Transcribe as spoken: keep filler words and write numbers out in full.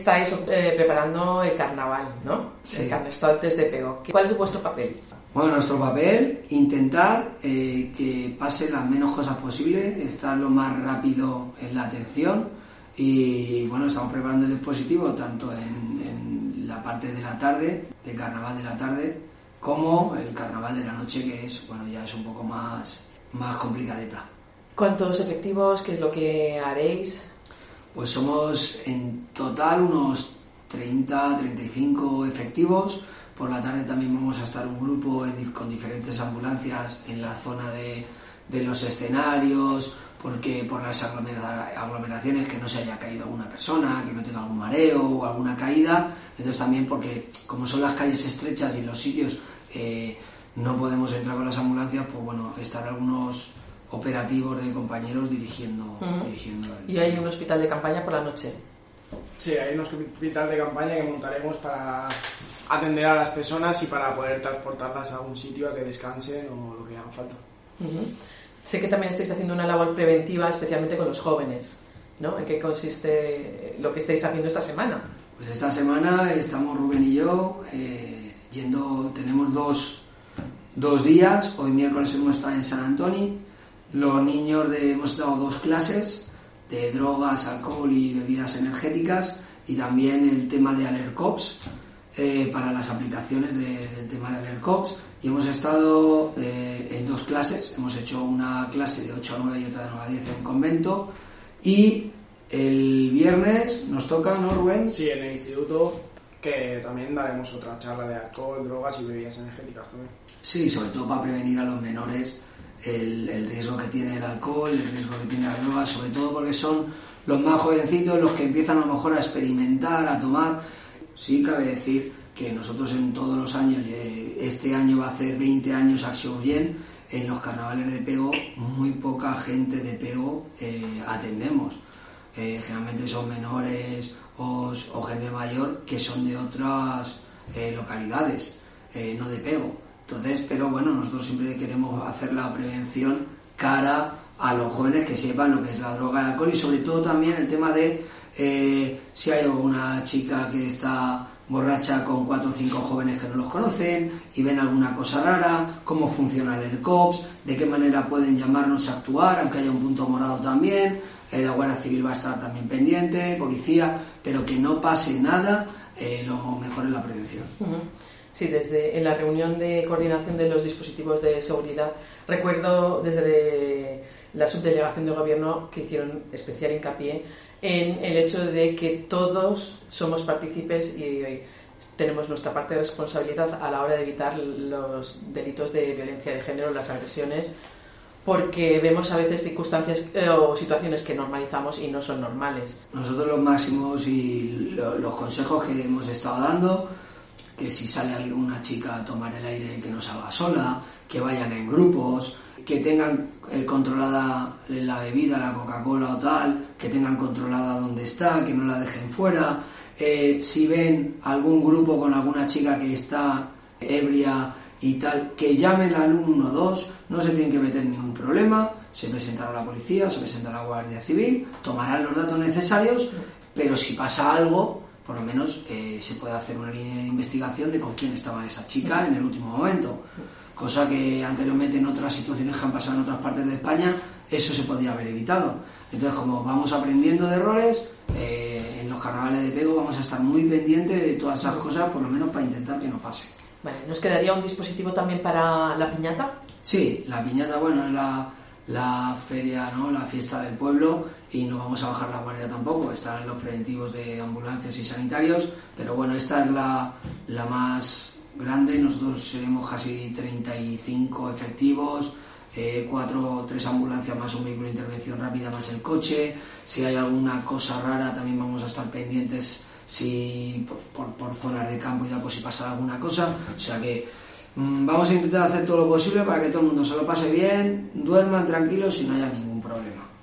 estáis eh, preparando el carnaval, ¿no? Sí. El Carnestoltes de Pego. ¿Cuál es vuestro papel? Bueno, nuestro papel, intentar eh, que pase las menos cosas posibles, estar lo más rápido en la atención y bueno, estamos preparando el dispositivo tanto en, en la parte de la tarde, de carnaval de la tarde, como el carnaval de la noche, que es, bueno, ya es un poco más, más complicadeta. ¿Cuántos efectivos? ¿Qué es lo que haréis? Pues somos en total unos treinta, treinta y cinco efectivos. Por la tarde también vamos a estar un grupo en, con diferentes ambulancias en la zona de, de los escenarios, porque por las aglomeraciones que no se haya caído alguna persona, que no tenga algún mareo o alguna caída. Entonces también porque como son las calles estrechas y los sitios eh, no podemos entrar con las ambulancias, pues bueno, estar algunos operativos de compañeros dirigiendo, uh-huh. dirigiendo el... ¿Y hay un hospital de campaña por la noche? Sí, hay un hospital de campaña que montaremos para atender a las personas y para poder transportarlas a un sitio a que descansen o lo que haga falta. Uh-huh. Sé que también estáis haciendo una labor preventiva, especialmente con los jóvenes, ¿no? ¿En qué consiste lo que estáis haciendo esta semana? Pues esta semana estamos Rubén y yo eh, yendo, tenemos dos, dos días, hoy miércoles hemos estado en San Antonio, los niños de, hemos dado dos clases de drogas, alcohol y bebidas energéticas y también el tema de AlertCops eh, para las aplicaciones de, del tema de AlertCops y hemos estado eh, en dos clases, hemos hecho una clase de ocho a nueve y otra de nueve a diez en convento y el viernes nos toca, ¿no, Rubén? Sí, en el instituto, que también daremos otra charla de alcohol, drogas y bebidas energéticas también. Sí, sobre todo para prevenir a los menores el, el riesgo que tiene el alcohol, el riesgo que tiene la droga, sobre todo porque son los más jovencitos los que empiezan a lo mejor a experimentar, a tomar. Sí, cabe decir que nosotros en todos los años, este año va a hacer veinte años Acción Bien, en los carnavales de Pego muy poca gente de Pego eh, atendemos. Eh, generalmente son menores o, o gente mayor que son de otras eh, localidades, eh, no de Pego. Entonces, pero bueno, nosotros siempre queremos hacer la prevención cara a los jóvenes que sepan lo que es la droga y el alcohol y sobre todo también el tema de eh, si hay alguna chica que está borracha con cuatro o cinco jóvenes que no los conocen y ven alguna cosa rara, cómo funciona el AlertCops, de qué manera pueden llamarnos a actuar, aunque haya un punto morado también. Eh, la Guardia Civil va a estar también pendiente, policía, pero que no pase nada, eh, lo mejor es la prevención. Uh-huh. Sí, desde en la reunión de coordinación de los dispositivos de seguridad, recuerdo desde la subdelegación de gobierno que hicieron especial hincapié en el hecho de que todos somos partícipes y tenemos nuestra parte de responsabilidad a la hora de evitar los delitos de violencia de género, las agresiones, porque vemos a veces circunstancias eh, o situaciones que normalizamos y no son normales. Nosotros los máximos y lo, los consejos que hemos estado dando, que si sale alguna chica a tomar el aire que no salga sola, que vayan en grupos, que tengan eh, controlada la bebida, la Coca-Cola o tal, que tengan controlada dónde está, que no la dejen fuera. Eh, si ven algún grupo con alguna chica que está ebria y tal, que llamen al uno uno dos, no se tienen que meter en ningún problema, se presentará a la policía, se presentará a la Guardia Civil, tomarán los datos necesarios, pero si pasa algo, por lo menos eh, se puede hacer una línea de investigación de con quién estaba esa chica en el último momento, cosa que anteriormente en otras situaciones que han pasado en otras partes de España, eso se podía haber evitado. Entonces, como vamos aprendiendo de errores, eh, en los carnavales de Pego vamos a estar muy pendientes de todas esas cosas, por lo menos para intentar que no pase. Vale, ¿nos quedaría un dispositivo también para la piñata? Sí, la piñata, bueno, es la, la feria, ¿no? La fiesta del pueblo y no vamos a bajar la guardia tampoco, estarán los preventivos de ambulancias y sanitarios, pero bueno, esta es la, la más grande, nosotros seremos casi treinta y cinco efectivos, eh, cuatro, tres ambulancias más un vehículo de intervención rápida más el coche, si hay alguna cosa rara también vamos a estar pendientes si por, por, por zonas de campo ya pues si pasa alguna cosa, o sea que mmm, vamos a intentar hacer todo lo posible para que todo el mundo se lo pase bien, duerman tranquilos y no haya ningún problema.